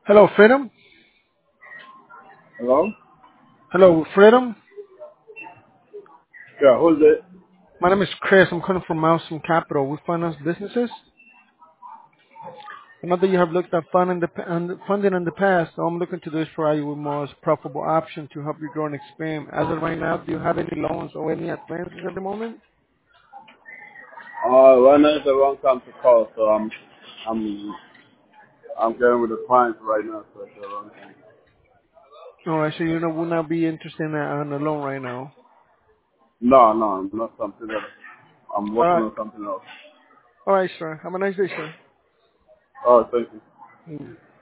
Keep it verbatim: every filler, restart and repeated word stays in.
Hello, Freedom. Hello? Hello, Freedom. Yeah, who's it? My name is Chris. I'm calling from Milestone Capital. We finance businesses. I know that you have looked at fund in the, pa- and funding in the past, so I'm looking to this provide you with most profitable option to help you grow and expand. As of right now, do you have any loans or any advances at the moment? Uh, right now is the wrong time to call, so I'm, I'm, I'm getting with the clients right now, so it's the wrong time. All right, so you know, will not be interested in a, on a loan right now. No, no, not something that I'm All working right, on something else. all right, sir. Have a nice day, sir. Oh, thank you. Mm.